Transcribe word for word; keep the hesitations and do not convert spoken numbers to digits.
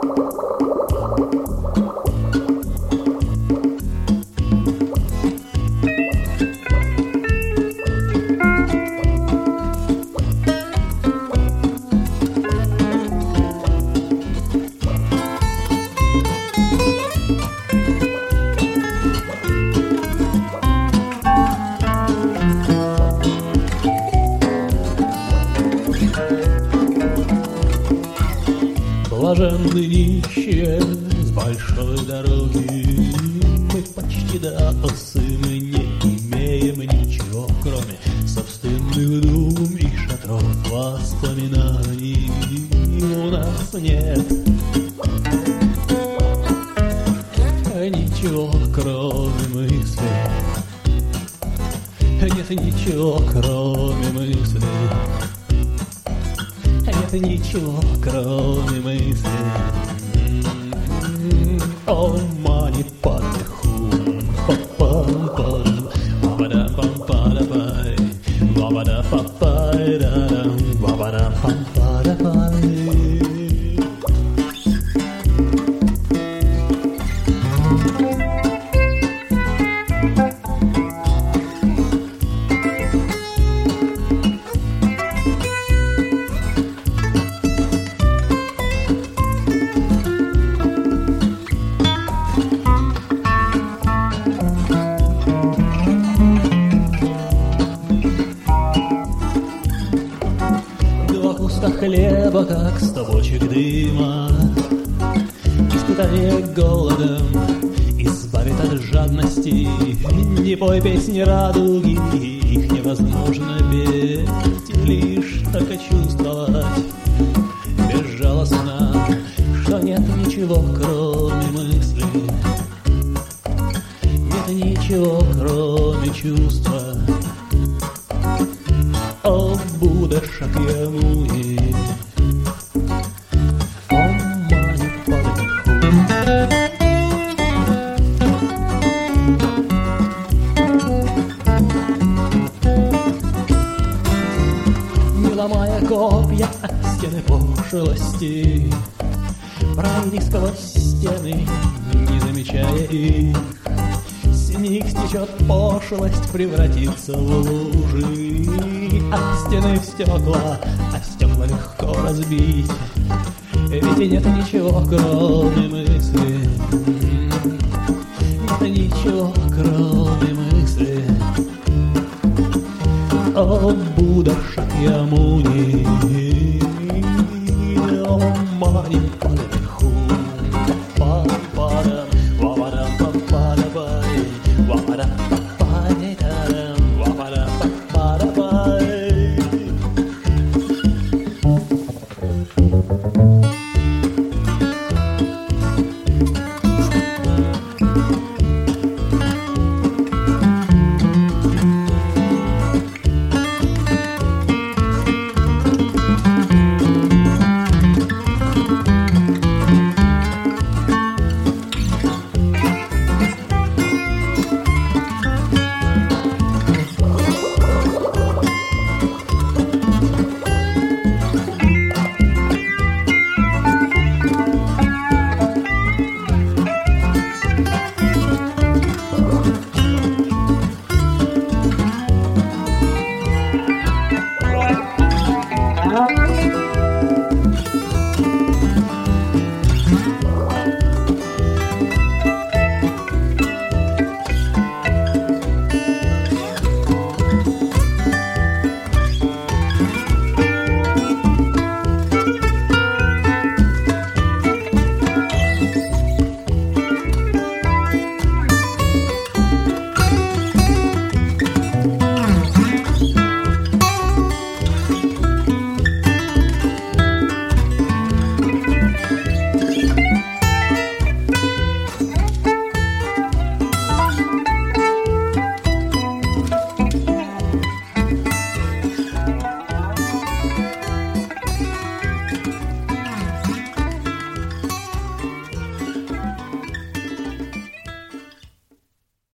Блаженны нищие с большой дороги, мы почти до осы, мы не имеем ничего, кроме собственных дум и шатров воспоминаний. У нас нет ничего, кроме мысли, нет ничего, кроме мысли. Нет ничего, кроме мысли. О, мани патихум, па-пам-пам, ба-ба-дам-пам-па-да-пай, ба-ба-да-па-пай-да-дам, ба-ба-дам-пам-па-да-пай. Хлеба, как сто бочек дыма, испытание голодом избавит от жадности. Не пой песни радуги, их невозможно петь, лишь только чувствовать безжалостно, что нет ничего, кроме мысли, нет ничего, кроме чувства. О, Будда Шакьямуни, о, Мани Падмаху. Не ломая копья от стены пошлости, пройди сквозь стены, не замечая их. С них стечет пошлость, превратится в лужи. От стены в стекла, а стекла легко разбить. Ведь и нет ничего, кроме мысли. Нет ничего, кроме мысли. О, Будда Шакьямуни, о, Мани Падмаху.